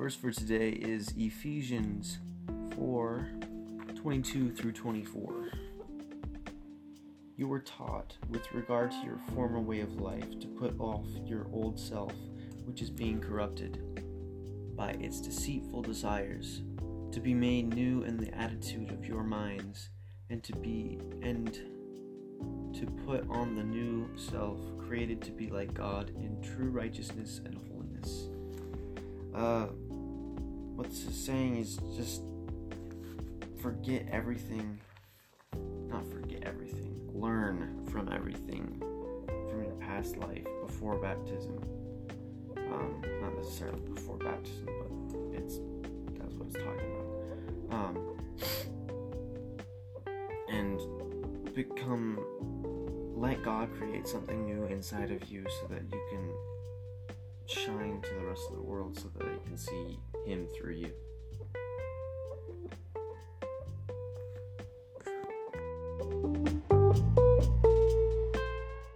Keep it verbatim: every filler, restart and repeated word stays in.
verse for today is Ephesians four twenty-two through twenty-four. You were taught, with regard to your former way of life, to put off your old self, which is being corrupted by its deceitful desires, to be made new in the attitude of your minds, and to be and to put on the new self, created to be like God in true righteousness and holiness. Uh, what this is saying is just forget everything. Not forget everything. Learn from everything from your past life before baptism. Um, not necessarily before baptism, but it's that's what it's talking about. Um, and become, let God create something new inside of you so that you can shine to the rest of the world, so that they can see Him through you.